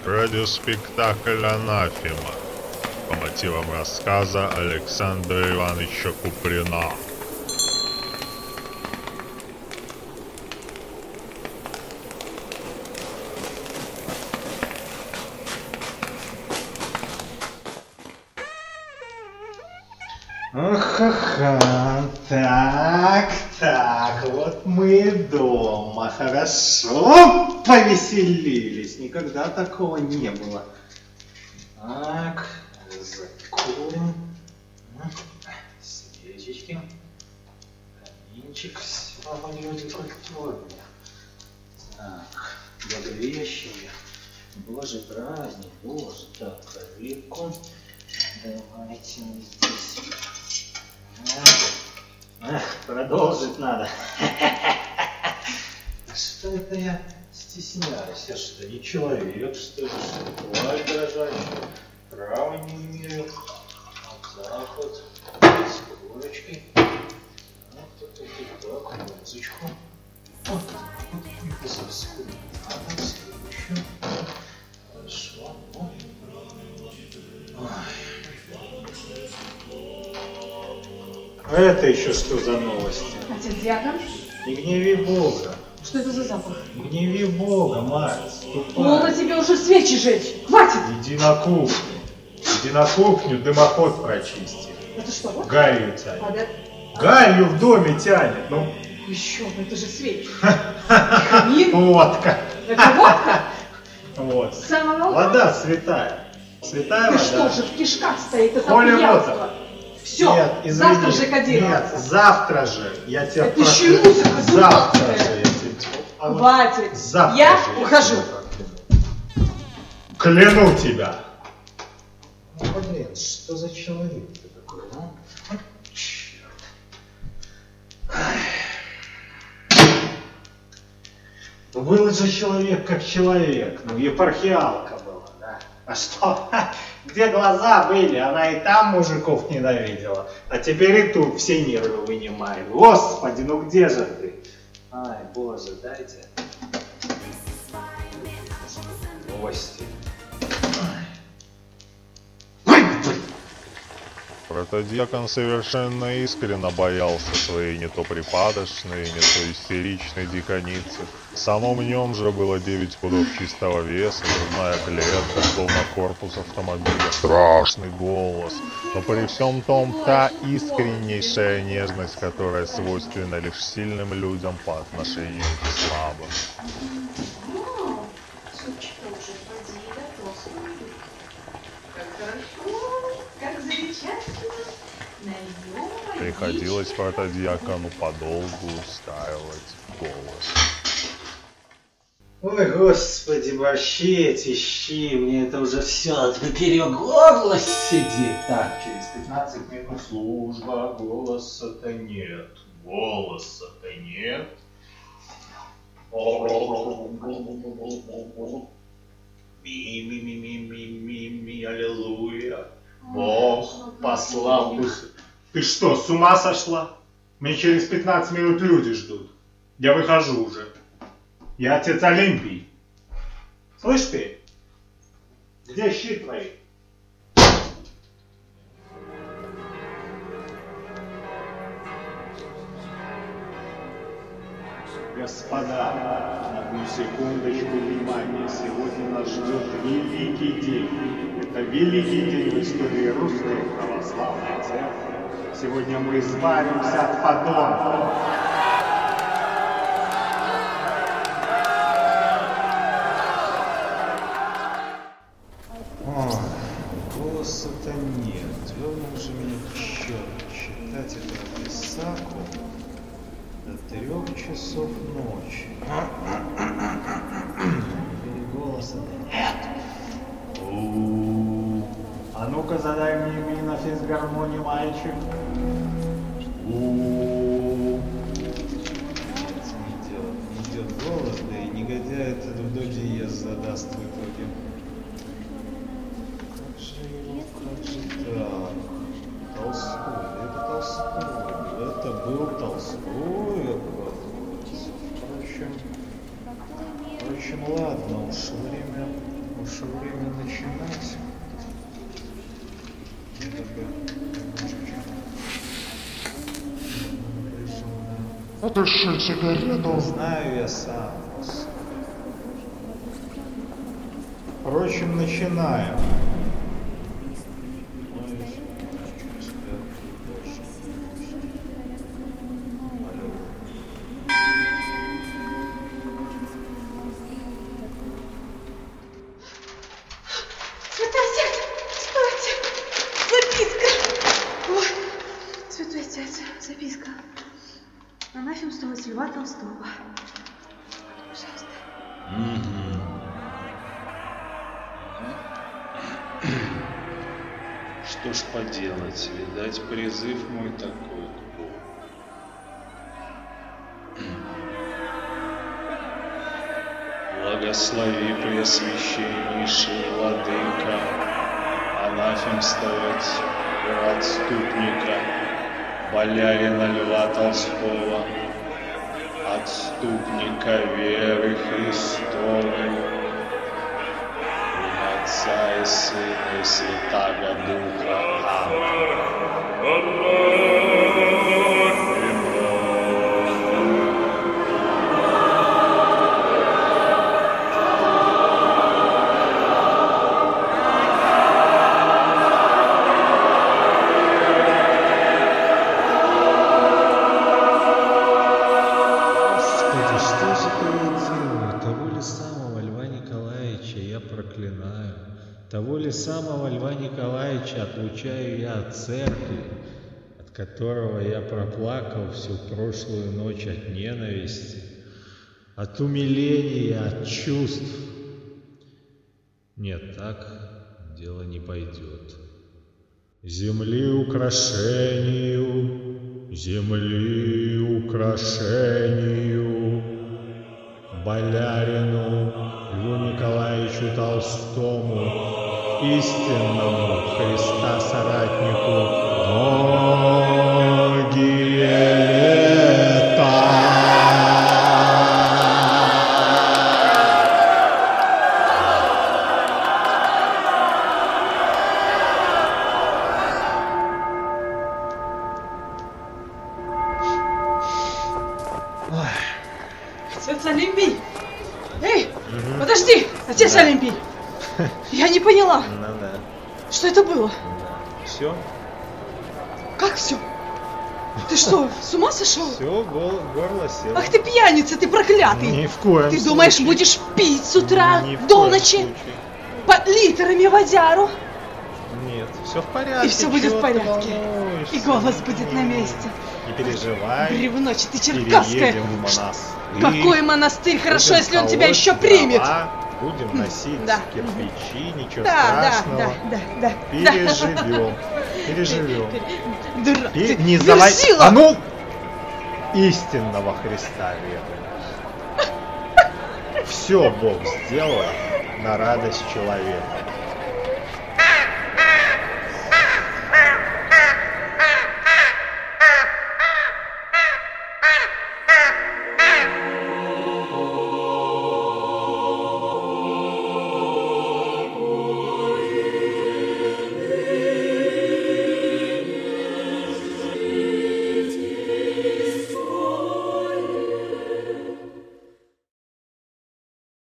Радиоспектакль «Анафема» по мотивам рассказа Александра Ивановича Куприна. Ха-ха, так, вот мы и дома, хорошо повеселились, никогда такого не было. Так, закурим, свечечки, каминчик, все люди культурные. Так, Благовещение, боже праздник, боже, так, проверку, давайте мы здесь... Продолжить надо. Что это я стесняюсь? Я что, не человек, что ли? Власть дрожащая. Права не имею. Вот так вот. С курочкой. Так, музычку. Вот. Заскурим. Следующую. Хорошо. Это еще что за новости? Отец Диакон? Не гневи Бога. Что это за запах? Не гневи Бога, мать. Полно тебе уже свечи жечь. Хватит! Иди на кухню. Иди на кухню, дымоход прочисти. Это что? Вот? Гарью тянет. А, да? Гарью в доме тянет. Ну. Еще бы, это же свечи. Камин? Водка. Это водка? Вот. Самого Вода святая. Святая Ты вода. что же в кишках стоит? Это Holy пьянство. water. Все, Нет, извини. завтра же кодироваться. Нет, завтра же. Я тебя Это прошу. еще и музыка Завтра дурацкая. же я тебя... Хватит. Завтра Я же ухожу. тебя кляну тебя. Ну, блин, что за человек ты такой, ну? Черт. Ну, был же человек как человек, ну, епархиалка была, да. А что? Где глаза были? Она и там мужиков ненавидела, а теперь и тут все нервы вынимает. Господи, ну где же ты? Ай, боже, дайте. Новости. Протодиакон совершенно искренне боялся своей не то припадочной, не то истеричной диконицы. В самом нем же было 9 пудов чистого веса, грудная клетка, словно корпус автомобиля, страшный голос. Но при всем том та искреннейшая нежность, которая свойственна лишь сильным людям по отношению к слабым. Сучка уже поди, готов. Как хорошо, как замечательно. Нальем. Приходилось протодиакону подолгу устраивать голос. Ой, господи, борщи эти щи, мне это уже все поперек горла сидит. Так, через 15 минут служба, голоса-то нет, голоса-то нет. Ми, аллилуйя. Бог послал. Ты что, с ума сошла? Мне через 15 минут люди ждут. Я выхожу уже. Я отец Олимпий. Слышь ты? Где щи твои? Господа, одну секундочку внимания. Сегодня нас ждет великий день. Это великий день в истории русской православной церкви. Сегодня мы избавимся от подонков. Голоса-то нет. Дернул же меня к черту. Читать эту писаку до 3 часов ночи. Или голоса-то нет. А ну-ка задай мне ми на физгармонии, мальчик. Не идет голос, да и негодяй этот в до диез задаст в итоге. Как же так? Толстой, это Толстой, это был Толстой, оказывается. Впрочем, ладно, уж время Уж время начинать. Отыщи сигарету. Знаю я сам. Впрочем, начинаем. Святой отец, стойте! Записка! Вот, святой отец, записка. Анафемствовать Льва Толстого. Пожалуйста. Что ж поделать, видать, призыв мой такой к Богу. Благослови, Преосвященнейший Владыка, анафемствовать отступника, болярина Льва Толстого, отступника веры Христовой, Отца и Сына и Святаго Духа. Господи, что же это я делаю? Того ли самого Льва Николаевича я проклинаю, того ли самого Льва Николаевича отлучаю я от церкви, от которого я проплакал всю прошлую ночь от ненависти, от умиления, от чувств. Нет, так дело не пойдет. Земли украшению, болярину Льву Николаевичу Толстому, истинному Христа соратнику, многие лета. Отец Олимпий! Эй, подожди! Отец Олимпий! Я не поняла, Ну да, что это было? все, Как все? Ты что, с ума сошел? все, горло село. Ах ты пьяница, ты проклятый! Ни в коем Ты думаешь, случае. будешь пить с утра Ни в до коем ночи? случае. Под литрами водяру? Нет, все в порядке. И все будет чего в ты порядке. волнуешься? И голос будет на месте. Не переживай. Бревночь, ты черкасская. Переедем в монастырь. Какой монастырь? Хорошо, Будем если он тебя колоть еще примет. дрова, будем носить Да. кирпичи, ничего Да, страшного. да. Переживем. Дурак, И ты не завай... верзила. А ну! Истинного Христа веруем. Все Бог сделал на радость человека.